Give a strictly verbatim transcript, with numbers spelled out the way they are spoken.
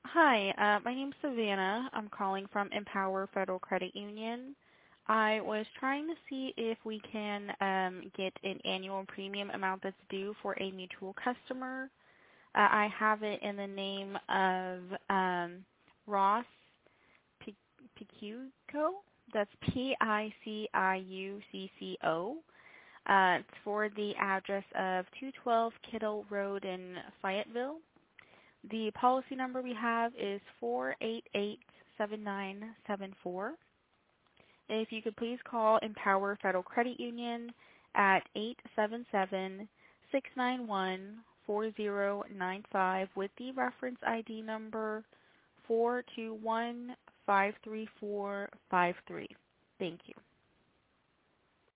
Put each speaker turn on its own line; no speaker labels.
Hi, uh, my name's Savannah. I'm calling from Empower Federal Credit Union. I was trying to see if we can um, get an annual premium amount that's due for a mutual customer. Uh, I have it in the name of um, Ross P- Picciucco. That's P I C I U C C O. Uh, it's for the address of two twelve Kittle Road in Fayetteville. The policy number we have is four eight eight seven nine seven four. If you could please call Empower Federal Credit Union at eight seven seven, six nine one, four zero nine five with the reference I D number four two one, five three four five three. Thank you.